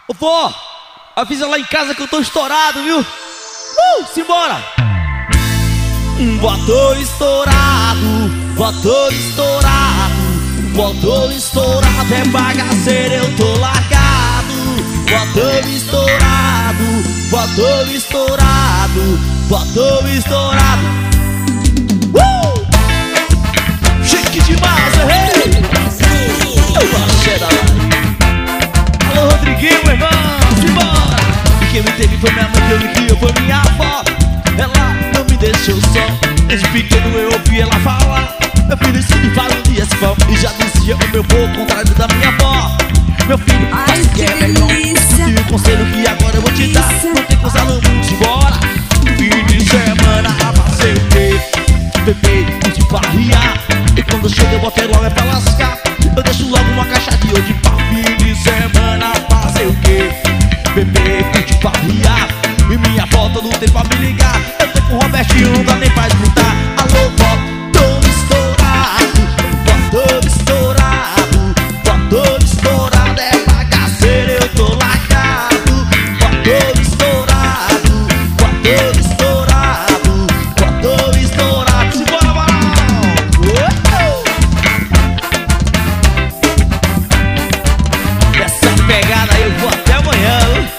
Ô vó, avisa lá em casa que eu tô estourado, viu? Simbora! Votou estourado, votou estourado, votou estourado, é bagaceiro, eu tô largado. Votou estourado, votou estourado, votou estourado. Chique demais, errei! Alô, Rodriguinho, meu irmão, simbora! E quem me teve foi minha mãe, quem me criou foi minha avó. Ela não me deixou só, desde pequeno eu ouvi ela falar: meu filho, isso me faz um dia se for. E já dizia o meu povo, contrário da minha avó: meu filho, faz o que é melhor. E o conselho que agora eu vou te dar: não tem coisa no mundo, simbora. Fim de semana, fazer o quê? Beber, curte farriar. E quando chega eu boto logo é pra lascar. Eu deixo logo uma caixa de hoje pra fim de semana, fazer o quê? Beber, curte farriar. E minha avó todo tempo pra me ligar. Eu tô com o Robertinho, não dá nem pra escutar. Alô, vó, tô estourado, votou estourado, votou estourado, é bagaceiro, eu tô largado. Votou estourado, votou estourado, votou estourado. Simbora, Barão! Dessa pegada aí eu vou até amanhã, viu?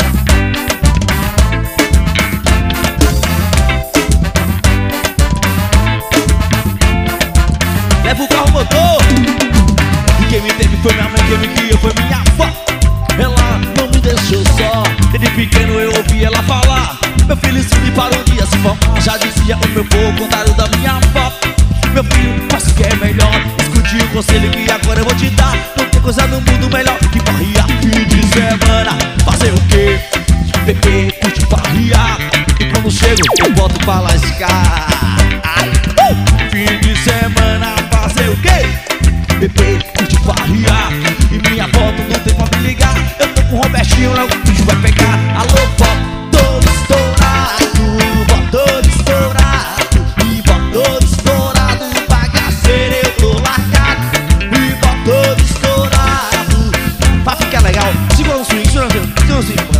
Leva o carro motor. E quem me teve foi minha mãe, quem me criou foi minha avó. Ela não me deixou só, desde pequeno eu ouvi ela falar: meu filho, isso me para um dia se for. Já dizia o meu povo, contrário da minha avó: meu filho, faz o que é melhor. Escute o conselho que agora eu vou te dar: não tem coisa no mundo melhor que farriar. Fim de semana, fazer o quê? Beber, curte farriar. E quando chego eu volto pra lascar. Fim de semana, fazer o quê? Beber, curte farriar. E minha avó todo tempo pra me ligar. Eu tô com o Robertinho, logo o bicho vai pegar. Alô, vó, tô estourado, votou estourado, e votou estourado, bagaceiro, eu tô largado. E votou estourado, pra ficar legal. Segura um swing, segura um swing, segura um swing.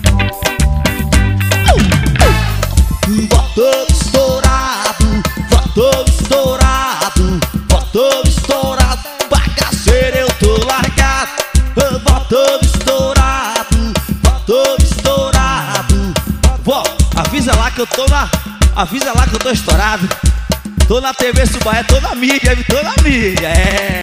Votou estourado, votou estourado, votou estourado, bagaceiro, eu tô largado. Votou estourado, votou estourado. Vó, avisa lá que eu tô avisa lá que eu tô estourado. Tô na TV Subaé, tô na mídia, é.